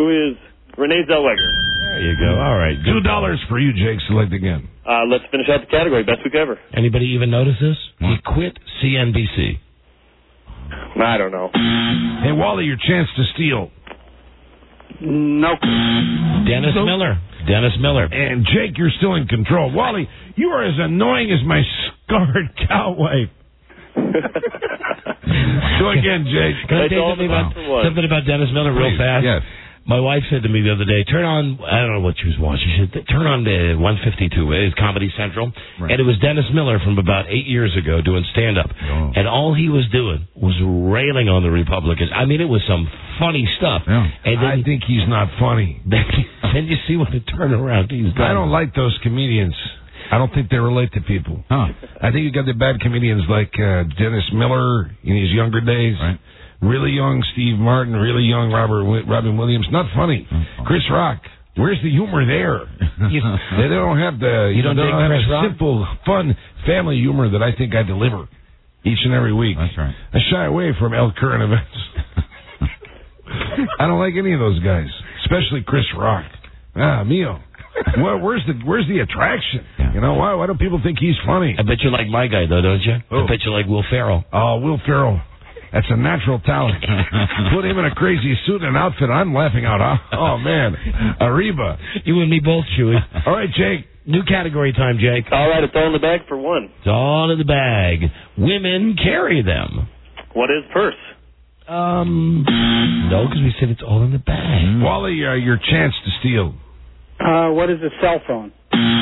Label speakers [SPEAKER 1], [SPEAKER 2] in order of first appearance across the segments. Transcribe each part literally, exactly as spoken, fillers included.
[SPEAKER 1] who is Renee Zellweger.
[SPEAKER 2] There you go. All right.
[SPEAKER 3] Two dollars for you, Jake. Select again.
[SPEAKER 1] Uh, let's finish out the category. Best week ever.
[SPEAKER 2] Anybody even notice this? He quit C N B C.
[SPEAKER 1] I don't know.
[SPEAKER 3] Hey, Wally, your chance to steal.
[SPEAKER 1] Nope.
[SPEAKER 2] Dennis
[SPEAKER 3] Nope.
[SPEAKER 2] Miller. Dennis Miller.
[SPEAKER 3] And Jake, you're still in control. Wally, you are as annoying as my scarred cow wife. Go again, Jake.
[SPEAKER 2] Can I
[SPEAKER 1] It's
[SPEAKER 2] say
[SPEAKER 1] all
[SPEAKER 2] something
[SPEAKER 1] about
[SPEAKER 2] about,
[SPEAKER 1] the one.
[SPEAKER 2] something about Dennis Miller real
[SPEAKER 3] Please,
[SPEAKER 2] fast?
[SPEAKER 3] yes.
[SPEAKER 2] My wife said to me the other day, turn on, I don't know what she was watching, she said, turn on the one fifty-two, it's Comedy Central,
[SPEAKER 3] Right.
[SPEAKER 2] and it was Dennis Miller from about eight years ago doing stand-up,
[SPEAKER 3] Oh.
[SPEAKER 2] and all he was doing was railing on the Republicans. I mean, it was some funny stuff.
[SPEAKER 4] Yeah.
[SPEAKER 2] And then,
[SPEAKER 3] I think he's not funny.
[SPEAKER 2] then, then you see what the turnaround he's done.
[SPEAKER 3] I don't like those comedians. I don't think they relate to people.
[SPEAKER 4] Huh.
[SPEAKER 3] I think you got the bad comedians like uh, Dennis Miller in his younger days.
[SPEAKER 4] Right.
[SPEAKER 3] Really young Steve Martin, really young Robert Wi- Robin Williams. Not funny.
[SPEAKER 4] Oh.
[SPEAKER 3] Chris Rock. Where's the humor there?
[SPEAKER 2] You,
[SPEAKER 3] They don't have the
[SPEAKER 2] You don't
[SPEAKER 3] they
[SPEAKER 2] dig
[SPEAKER 3] have
[SPEAKER 2] Chris
[SPEAKER 3] a
[SPEAKER 2] Rock?
[SPEAKER 3] simple, fun family humor that I think I deliver each and every week.
[SPEAKER 4] That's right.
[SPEAKER 3] I shy away from El current events. I don't like any of those guys, especially Chris Rock. Ah, Mio. Well, where's the where's the attraction?
[SPEAKER 4] Yeah.
[SPEAKER 3] You know, why why don't people think he's funny?
[SPEAKER 2] I bet you like my guy, though, don't you?
[SPEAKER 3] Who?
[SPEAKER 2] I bet you like Will Ferrell.
[SPEAKER 3] Oh, Will Ferrell. That's a natural talent. Put him in a crazy suit and outfit, I'm laughing out. Huh? Oh, man. Arriba.
[SPEAKER 2] You and me both, Chewy.
[SPEAKER 3] All right, Jake.
[SPEAKER 2] New category time, Jake.
[SPEAKER 1] All right, it's all in the bag for one.
[SPEAKER 2] It's all in the bag. Women carry them.
[SPEAKER 1] What is purse?
[SPEAKER 2] Um, no, because we said it's all in the bag.
[SPEAKER 3] Wally, uh, your chance to steal.
[SPEAKER 5] Uh, what is a cell phone?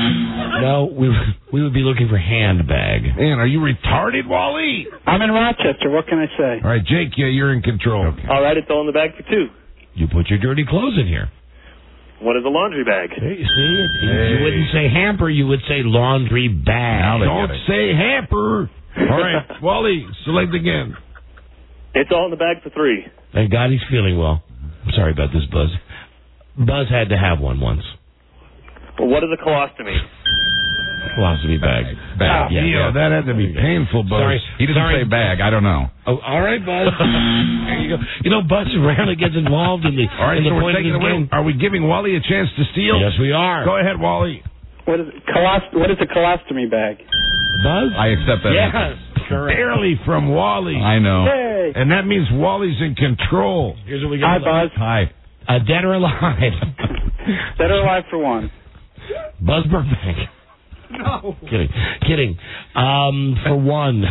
[SPEAKER 2] No, we we would be looking for handbag.
[SPEAKER 3] Man, are you retarded, Wally?
[SPEAKER 5] I'm in Rochester. What can I say?
[SPEAKER 3] All right, Jake, yeah, you're in control.
[SPEAKER 1] All right, it's all in the bag for two.
[SPEAKER 2] You put your dirty clothes in here.
[SPEAKER 1] What is a laundry bag?
[SPEAKER 2] Hey, you see,
[SPEAKER 3] Hey.
[SPEAKER 2] you wouldn't say hamper, you would say laundry bag.
[SPEAKER 4] they
[SPEAKER 3] Don't
[SPEAKER 4] get it.
[SPEAKER 3] say hamper. All right, Wally, select again.
[SPEAKER 1] It's all in the bag for three.
[SPEAKER 2] Thank God he's feeling well. I'm sorry about this, Buzz. Buzz had to have one once.
[SPEAKER 1] Well, what is a colostomy?
[SPEAKER 2] Philosophy bag.
[SPEAKER 4] Bag.
[SPEAKER 2] Yeah,
[SPEAKER 3] Yeah,
[SPEAKER 2] yeah.
[SPEAKER 3] that had to be painful, Buzz.
[SPEAKER 2] Sorry.
[SPEAKER 4] He doesn't
[SPEAKER 2] Sorry.
[SPEAKER 4] say bag. I don't know.
[SPEAKER 2] Oh, all right, Buzz. There you go. You know, Buzz rarely gets involved in the,
[SPEAKER 3] All right,
[SPEAKER 2] in the
[SPEAKER 3] so we're
[SPEAKER 2] point of
[SPEAKER 3] taking
[SPEAKER 2] this
[SPEAKER 3] away.
[SPEAKER 2] game.
[SPEAKER 3] Are we giving Wally a chance to steal?
[SPEAKER 2] Yes, we are.
[SPEAKER 3] Go ahead, Wally.
[SPEAKER 5] What is colos- What is a colostomy bag?
[SPEAKER 2] Buzz?
[SPEAKER 4] I accept that.
[SPEAKER 2] Yes,
[SPEAKER 4] answer.
[SPEAKER 2] correct.
[SPEAKER 3] Barely from Wally.
[SPEAKER 4] I know.
[SPEAKER 5] Hey.
[SPEAKER 3] And that means Wally's in control.
[SPEAKER 2] Here's what we
[SPEAKER 5] Hi,
[SPEAKER 2] got.
[SPEAKER 5] Buzz.
[SPEAKER 4] Hi.
[SPEAKER 2] Uh, dead or alive?
[SPEAKER 5] Dead or alive for one.
[SPEAKER 2] Buzz Burbank.
[SPEAKER 5] No.
[SPEAKER 2] Kidding. Kidding. Um, for one.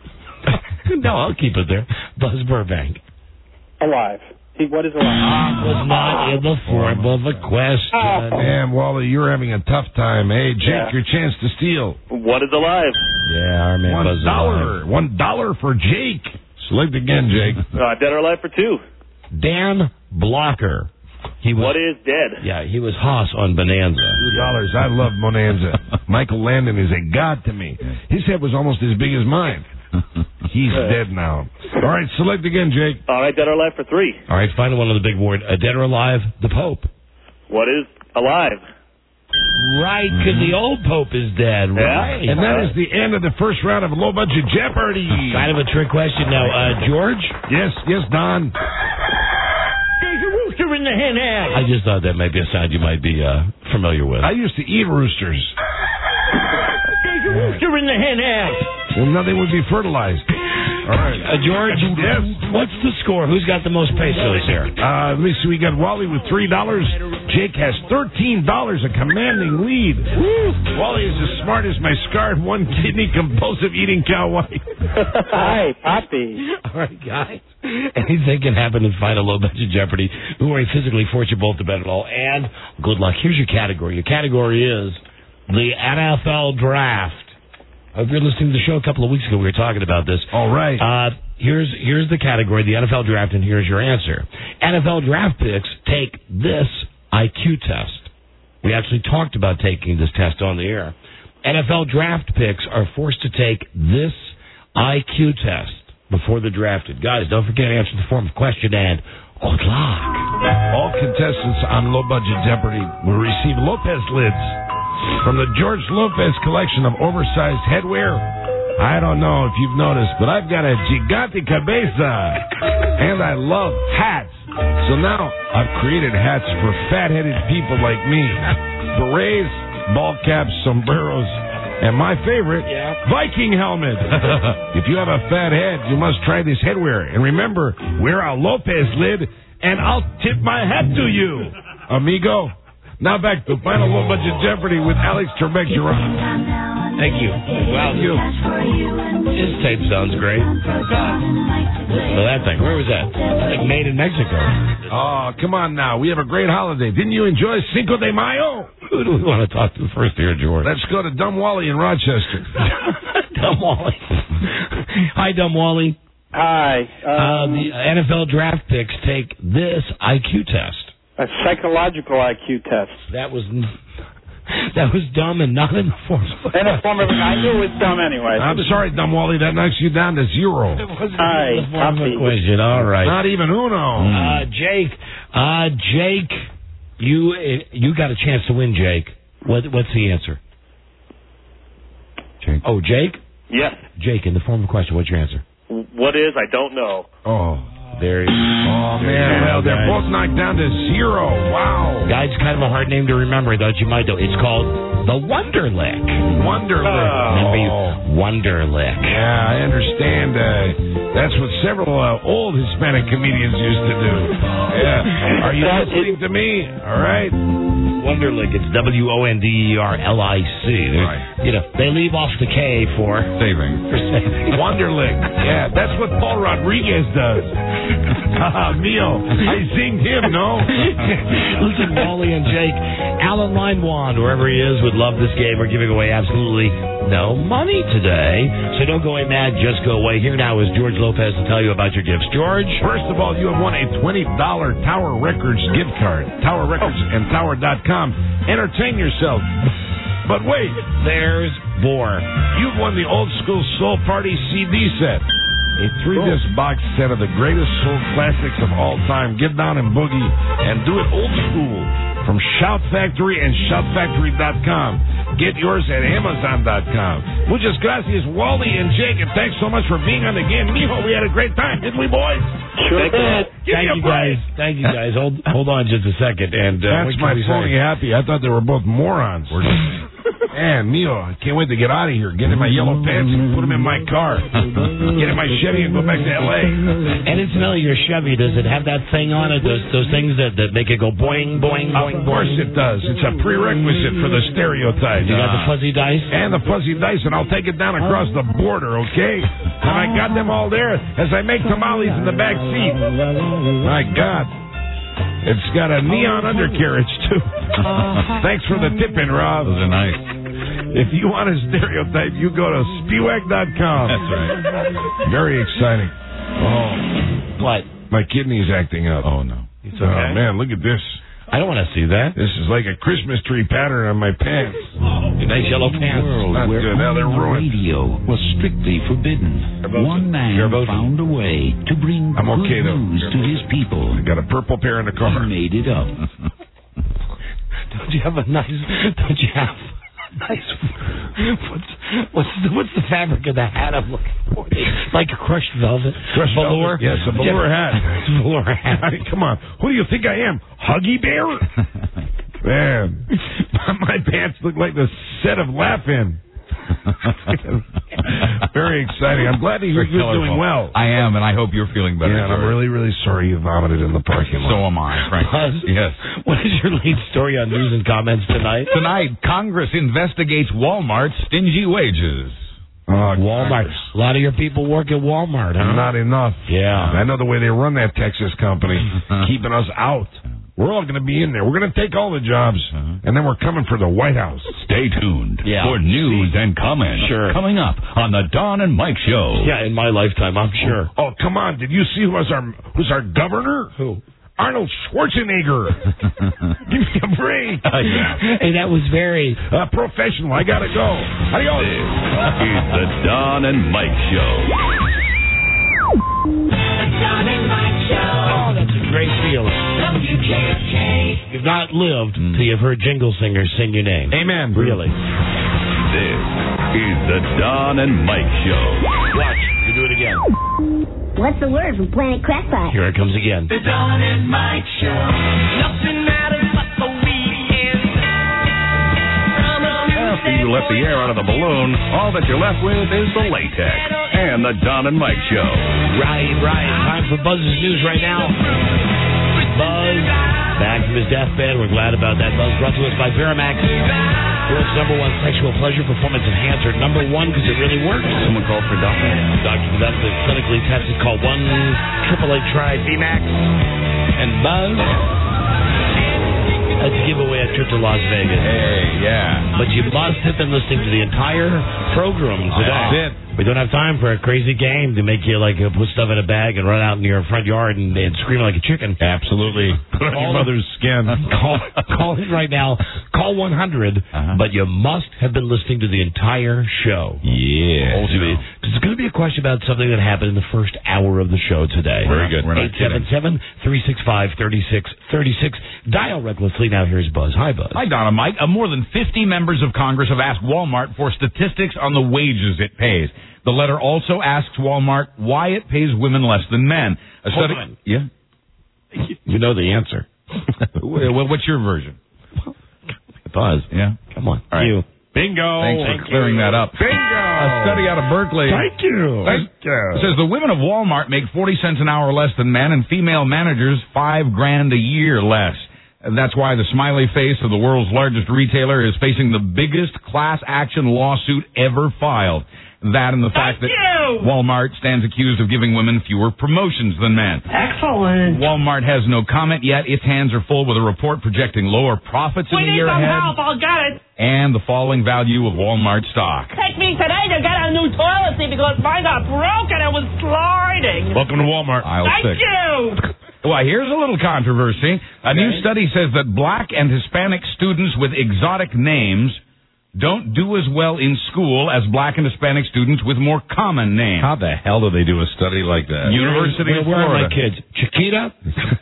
[SPEAKER 2] No, I'll keep it there. Buzz Burbank.
[SPEAKER 5] Alive. He, what is alive?
[SPEAKER 2] Was not in the form of a question.
[SPEAKER 3] Man, Wally, you're having a tough time. Hey, Jake,
[SPEAKER 5] Yeah.
[SPEAKER 3] your chance to steal.
[SPEAKER 1] What is alive?
[SPEAKER 2] Yeah, our man
[SPEAKER 3] One
[SPEAKER 2] Buzz is
[SPEAKER 3] dollar.
[SPEAKER 2] alive.
[SPEAKER 3] One dollar for Jake. Select again, Jake.
[SPEAKER 1] Uh, dead or alive for two.
[SPEAKER 2] Dan Blocker. He was,
[SPEAKER 1] What is dead?
[SPEAKER 2] Yeah, he was Haas on Bonanza.
[SPEAKER 3] Two dollars. I love Bonanza. Michael Landon is a god to me. His head was almost as big as mine. He's dead now. All right, select again, Jake.
[SPEAKER 1] All right, dead or alive for three.
[SPEAKER 2] All right, final one on the big board. Uh, dead or alive? The Pope.
[SPEAKER 1] What is alive?
[SPEAKER 2] Right, because the old Pope is dead. Right.
[SPEAKER 3] And that is the end of the first round of Low Budget Jeopardy.
[SPEAKER 2] Kind of a trick question now. Uh, George?
[SPEAKER 3] Yes, yes, Don.
[SPEAKER 2] There's a rooster in the hen house. I just thought that might be a sound you might be uh, familiar with.
[SPEAKER 3] I used to eat roosters.
[SPEAKER 2] There's a rooster in the hen house.
[SPEAKER 3] Well, nothing would be fertilized. All right.
[SPEAKER 2] Uh, George?
[SPEAKER 3] Yes.
[SPEAKER 2] What's the score? Who's got the most pesos here?
[SPEAKER 3] Uh, let me see. We got Wally with three dollars. Jake has thirteen dollars, a commanding lead. Woo. Wally is as smart as my scarred one kidney compulsive eating cow wife.
[SPEAKER 5] Hi, Poppy.
[SPEAKER 2] All right, guys. Anything can happen in Final Low Budget Jeopardy. We worry physically force you both to bet it all. And good luck. Here's your category. Your category is the N F L Draft. If you're listening to the show a couple of weeks ago, we were talking about this.
[SPEAKER 3] All right.
[SPEAKER 2] Uh, here's here's the category, the N F L Draft, and here's your answer. N F L Draft picks take this I Q test. We actually talked about taking this test on the air. N F L Draft picks are forced to take this I Q test before they're drafted. Guys, don't forget to answer the form of question and good luck.
[SPEAKER 3] All contestants on Low Budget Jeopardy will receive Lopez lids from the George Lopez collection of oversized headwear. I don't know if you've noticed, but I've got a gigante cabeza. And I love hats. So now I've created hats for fat-headed people like me. Berets, ball caps, sombreros, and my favorite,
[SPEAKER 2] Yeah.
[SPEAKER 3] Viking helmet. If you have a fat head, you must try this headwear. And remember, wear a Lopez lid, and I'll tip my hat to you, amigo. Now back to Final Low Budget Jeopardy with Alex Trebek. You're on.
[SPEAKER 2] Thank you. Wow,
[SPEAKER 3] Thank you.
[SPEAKER 2] his tape sounds great. Well, that thing, where was that? Like made in Mexico.
[SPEAKER 3] Oh, come on now. We have a great holiday. Didn't you enjoy Cinco de Mayo?
[SPEAKER 2] Who do we want to talk to first here, George?
[SPEAKER 3] Let's go to Dumb Wally in Rochester.
[SPEAKER 2] Dumb Wally. Hi, Dumb Wally.
[SPEAKER 5] Hi.
[SPEAKER 2] Uh,
[SPEAKER 5] Um,
[SPEAKER 2] the N F L draft picks take this I Q test.
[SPEAKER 5] a psychological I Q test.
[SPEAKER 2] That was that was dumb and not in the form of
[SPEAKER 5] In a form of, I knew it was dumb anyway.
[SPEAKER 3] I'm sorry, Dumb Wally. That knocks you down to zero.
[SPEAKER 2] It wasn't
[SPEAKER 5] Hi,
[SPEAKER 2] in the form of a
[SPEAKER 5] copy.
[SPEAKER 2] question. All right.
[SPEAKER 3] Not even Uno.
[SPEAKER 2] Uh, Jake, uh, Jake, you you got a chance to win, Jake. What what's the answer?
[SPEAKER 3] Jake.
[SPEAKER 2] Oh, Jake,
[SPEAKER 1] Yes.
[SPEAKER 2] Jake, in the form of a question. What's your answer?
[SPEAKER 1] What is? I don't know.
[SPEAKER 3] Oh.
[SPEAKER 2] There.
[SPEAKER 3] Oh, man. Well, they're both knocked down to zero. Wow.
[SPEAKER 2] Guy's kind of a hard name to remember, though. You might know. It's called the Wonderlick.
[SPEAKER 3] Wonderlick.
[SPEAKER 2] Remember you?
[SPEAKER 3] Oh.
[SPEAKER 2] Wonderlick.
[SPEAKER 3] Yeah, I understand. Uh, that's what several uh, old Hispanic comedians used to do. Yeah. Are you listening to me? All right.
[SPEAKER 2] Wonderlick. It's W O N D E R L I C.
[SPEAKER 3] Right.
[SPEAKER 2] You know, they leave off the K for
[SPEAKER 3] Saving.
[SPEAKER 2] for saving.
[SPEAKER 3] Wonderlick. Yeah, that's what Paul Rodriguez does. Haha, Mio. I sing him, no?
[SPEAKER 2] Listen, Wally and Jake, Alan Linewand, wherever he is, would love this game. We're giving away absolutely no money today. So don't go away mad, just go away. Here now is George Lopez to tell you about your gifts. George?
[SPEAKER 3] First of all, you have won a twenty dollars Tower Records gift card. Tower Records and Tower dot com. Entertain yourself. But wait,
[SPEAKER 2] There's more.
[SPEAKER 3] you've won the Old School Soul Party C D set. A three-disc box set of the greatest soul classics of all time. Get down and boogie and do it old school from Shout Factory and shout factory dot com. Get yours at amazon dot com. Muchas gracias, Wally and Jake, and thanks so much for being on the game. Mijo, we had a great time, didn't we, boys?
[SPEAKER 5] Sure
[SPEAKER 1] Thank you.
[SPEAKER 5] did.
[SPEAKER 3] Give
[SPEAKER 2] Thank
[SPEAKER 3] me a
[SPEAKER 2] you,
[SPEAKER 3] break.
[SPEAKER 2] guys. Thank you, guys. Hold hold on just a second. And uh,
[SPEAKER 3] That's
[SPEAKER 2] what
[SPEAKER 3] my
[SPEAKER 2] can we
[SPEAKER 3] phony
[SPEAKER 2] say?
[SPEAKER 3] happy. I thought they were both morons. Man, Mio, I can't wait to get out of here. Get in my yellow pants and put them in my car. Get in my Chevy and go back to L A.
[SPEAKER 2] And incidentally, your Chevy, does it have that thing on it? Those those things that, that make it go boing, boing, boing,
[SPEAKER 3] Of course
[SPEAKER 2] boing?
[SPEAKER 3] it does. It's a prerequisite for the stereotype.
[SPEAKER 2] You got the fuzzy dice?
[SPEAKER 3] And the fuzzy dice, and I'll take it down across the border, okay? And I got them all there as I make tamales in the back seat. My God. It's got a neon undercarriage, too. Thanks for the tip-in, Rob.
[SPEAKER 4] Those are nice.
[SPEAKER 3] If you want a stereotype, you go to spewag dot com.
[SPEAKER 4] That's right.
[SPEAKER 3] Very exciting. Oh,
[SPEAKER 2] What?
[SPEAKER 3] my kidney's acting up.
[SPEAKER 4] Oh, no.
[SPEAKER 2] It's
[SPEAKER 3] Oh,
[SPEAKER 2] okay.
[SPEAKER 3] man, look at this.
[SPEAKER 2] I don't want to see that.
[SPEAKER 3] This is like a Christmas tree pattern on my pants.
[SPEAKER 2] Your nice yellow pants.
[SPEAKER 3] Not
[SPEAKER 6] where
[SPEAKER 3] good. Now they're
[SPEAKER 6] on the
[SPEAKER 3] ruined.
[SPEAKER 6] radio was strictly forbidden.
[SPEAKER 2] Verboten.
[SPEAKER 6] One man
[SPEAKER 2] Verboten.
[SPEAKER 6] found a way to bring
[SPEAKER 3] I'm okay,
[SPEAKER 6] good
[SPEAKER 3] though.
[SPEAKER 6] news to his people.
[SPEAKER 3] I got a purple pair in the
[SPEAKER 6] He
[SPEAKER 3] car.
[SPEAKER 6] made it up.
[SPEAKER 2] Don't you have a nice? Don't you have a nice? What's what's the, what's the fabric of the hat I'm looking for? Like a crushed velvet.
[SPEAKER 3] Crushed
[SPEAKER 2] velour.
[SPEAKER 3] velvet. Yes, a velour hat.
[SPEAKER 2] Velour hat.
[SPEAKER 3] I mean, come on. Who do you think I am? Huggy Bear? Man, my pants look like the set of Laugh-In. Very exciting. I'm glad to hear
[SPEAKER 4] Very
[SPEAKER 3] you're
[SPEAKER 4] colorful.
[SPEAKER 3] doing well.
[SPEAKER 4] I am, and I hope you're feeling better.
[SPEAKER 3] Yeah, and I'm
[SPEAKER 4] George.
[SPEAKER 3] really, really sorry you vomited in the parking lot.
[SPEAKER 4] So am I, frankly.
[SPEAKER 2] Buzz?
[SPEAKER 4] Yes.
[SPEAKER 2] What is your lead story on news and comments tonight?
[SPEAKER 4] Tonight, Congress investigates Walmart's stingy wages.
[SPEAKER 3] Oh,
[SPEAKER 2] Walmart.
[SPEAKER 3] Congress.
[SPEAKER 2] A lot of your people work at Walmart, huh?
[SPEAKER 3] Not enough.
[SPEAKER 2] Yeah.
[SPEAKER 3] I know the way they run that Texas company, keeping us out. We're all going to be in there. We're going to take all the jobs, and then we're coming for the White House.
[SPEAKER 4] Stay tuned
[SPEAKER 2] Yeah.
[SPEAKER 4] for news and comments
[SPEAKER 2] Sure.
[SPEAKER 4] coming up on the Don and Mike Show.
[SPEAKER 2] Yeah, in my lifetime, I'm sure.
[SPEAKER 3] Oh, come on. Did you see who was our, who's our governor?
[SPEAKER 2] Who?
[SPEAKER 3] Arnold Schwarzenegger. Give me a break.
[SPEAKER 4] Yeah.
[SPEAKER 2] Hey, that was very...
[SPEAKER 3] Uh, professional. I got to go. Adios.
[SPEAKER 4] This is the Don and Mike Show.
[SPEAKER 2] Oh, that's a great feeling. You've not lived till you've heard jingle singers sing your name.
[SPEAKER 3] Amen.
[SPEAKER 2] Really.
[SPEAKER 4] This is the Don and Mike Show.
[SPEAKER 2] Watch. You do it again.
[SPEAKER 7] What's the word from Planet Crackpot?
[SPEAKER 2] Here it comes again.
[SPEAKER 8] The Don and Mike Show. Nothing matters but the weekend.
[SPEAKER 9] After you let the air out of the balloon, all that you're left with is the latex. And the Don and Mike Show.
[SPEAKER 2] Right, right. Time for Buzz's news right now. Buzz, back from his deathbed. We're glad about that. Buzz brought to us by Veramax. World's number one sexual pleasure performance enhancer. Number one because it really works.
[SPEAKER 9] Someone called for Doctor
[SPEAKER 2] Doctor That's the clinically tested. Call one triple A try V MAX. And Buzz, let's give away a trip to Las Vegas.
[SPEAKER 4] Hey, yeah.
[SPEAKER 2] But you must have been listening to the entire program today.
[SPEAKER 4] That's it.
[SPEAKER 2] We don't have time for a crazy game to make you like uh, put stuff in a bag and run out in your front yard and, and scream like a chicken.
[SPEAKER 4] Absolutely.
[SPEAKER 3] Put on your mother's skin.
[SPEAKER 2] Call, call in right now. Call one hundred. Uh-huh. But you must have been listening to the entire show.
[SPEAKER 4] Yeah.
[SPEAKER 2] Because it's going to be a question about something that happened in the first hour of the show today.
[SPEAKER 4] Very good.
[SPEAKER 2] eight seven seven, three six five, three six three six. Dial recklessly. Now here's Buzz. Hi, Buzz.
[SPEAKER 4] Hi, Donna Mike. Uh, more than fifty members of Congress have asked Walmart for statistics on the wages it pays. The letter also asks Walmart why it pays women less than men. A
[SPEAKER 2] Hold
[SPEAKER 4] study,
[SPEAKER 2] on.
[SPEAKER 4] Yeah?
[SPEAKER 2] You know the answer.
[SPEAKER 4] Well, what's your version?
[SPEAKER 2] Buzz.
[SPEAKER 4] Yeah?
[SPEAKER 2] Come on.
[SPEAKER 4] All right.
[SPEAKER 2] You.
[SPEAKER 3] Bingo.
[SPEAKER 4] Thanks
[SPEAKER 2] Thank
[SPEAKER 4] for clearing
[SPEAKER 2] you.
[SPEAKER 4] that up.
[SPEAKER 3] Bingo.
[SPEAKER 4] A study out of Berkeley.
[SPEAKER 3] Thank you.
[SPEAKER 4] Thank
[SPEAKER 3] you.
[SPEAKER 4] Says the women of Walmart make forty cents an hour less than men, and female managers five grand a year less. And that's why the smiley face of the world's largest retailer is facing the biggest class action lawsuit ever filed. That and the fact that Walmart stands accused of giving women fewer promotions than men.
[SPEAKER 10] Excellent.
[SPEAKER 4] Walmart has no comment yet. Its hands are full with a report projecting lower profits in
[SPEAKER 10] We
[SPEAKER 4] the
[SPEAKER 10] need
[SPEAKER 4] year
[SPEAKER 10] some
[SPEAKER 4] ahead
[SPEAKER 10] help. I'll get it.
[SPEAKER 4] and the falling value of Walmart stock.
[SPEAKER 10] Take me today to get a new toilet seat because mine got broken and it was sliding.
[SPEAKER 3] Welcome to Walmart.
[SPEAKER 4] Aisle
[SPEAKER 10] Thank
[SPEAKER 4] six.
[SPEAKER 10] you.
[SPEAKER 4] Well, here's a little controversy. A new study says that black and Hispanic students with exotic names don't do as well in school as black and Hispanic students with more common names.
[SPEAKER 3] How the hell do they do a study like that?
[SPEAKER 4] University of
[SPEAKER 2] Where are my
[SPEAKER 4] Florida.
[SPEAKER 2] kids? Chiquita?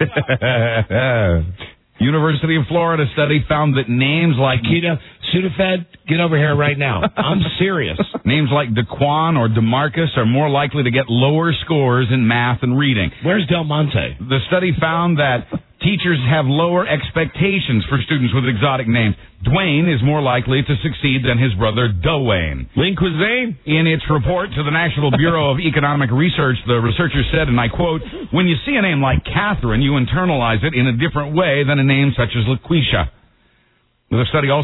[SPEAKER 4] University of Florida study found that names like
[SPEAKER 2] Chiquita? Sudafed? Get over here right now. I'm serious.
[SPEAKER 4] names like DeQuan or DeMarcus are more likely to get lower scores in math and reading.
[SPEAKER 2] Where's Del Monte?
[SPEAKER 4] The study found that teachers have lower expectations for students with exotic names. Dwayne is more likely to succeed than his brother Dwayne.
[SPEAKER 3] Lean Cuisine?
[SPEAKER 4] In its report to the National Bureau of Economic Research, the researchers said, and I quote, "When you see a name like Catherine, you internalize it in a different way than a name such as LaQuisha." The study also